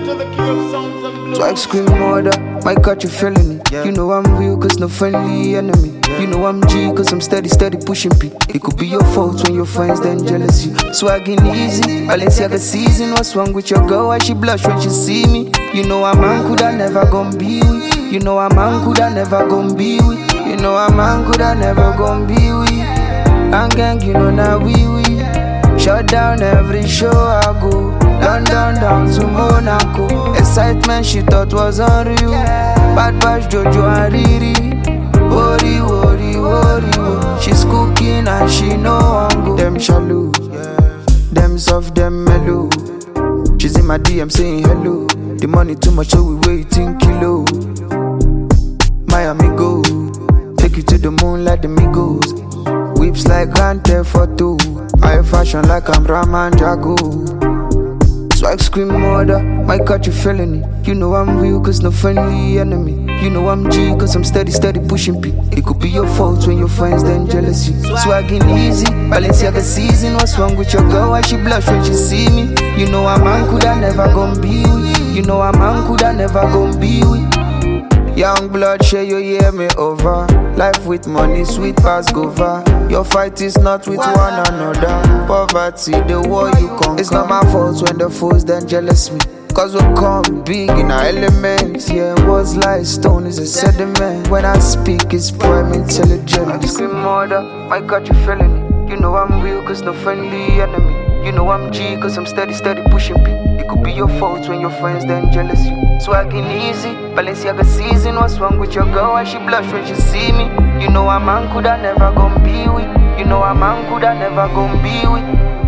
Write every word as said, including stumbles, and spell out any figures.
So I scream murder, might catch you felony. You know I'm real cause no friendly enemy. You know I'm G cause I'm steady, steady pushing P. It could be your fault when your friends then jealous you. Swagging easy, Balenciaga season. What's wrong with your girl? Why she blush when she see me? You know a man coulda never gon' be with. You know a man coulda never gon' be with. You know a man coulda never gon' be with. And gang, you know now we we shut down every show I go. London down to Monaco. Excitement she thought was unreal. Bad Bash, Jojo and Riri. Worry, worry, worry, worry. She's cooking and she know I'm good. Them shallow, them soft, them mellow. She's in my D M saying hello. The money too much so we waiting kilo. Miami go, take you to the moon like the Migos. Whips like Grand Theft Auto. High fashion like I'm Raman Jago. Swag scream murder, might catch you felony. You know I'm real cause no friendly enemy. You know I'm G cause I'm steady, steady pushing P. It could be your fault when your friends then jealous you. Swagging easy, Balenciaga season. What's wrong with your girl? Why she blush when she see me? You know a man coulda never gon' be with. You know a man coulda never gon' be with. Young blood, share you hear me over. Life with money, sweet pass go far. Your fight is not with one another. Poverty, the war you conquer. It's not my fault when the foes then jealous me. Cause we come big in our elements. Yeah, words like stone is a sediment. When I speak, it's prime intelligence. I scream murder, might catch you felony. You know I'm real cause no friendly enemy. You know I'm G cause I'm steady, steady pushing P. It could be your fault when your friends then jealous you. Swagging easy, Balenciaga season. What's wrong with your girl? Why she blush when she see me? You know a man coulda never gon' be with. You know a man coulda never gon' be with.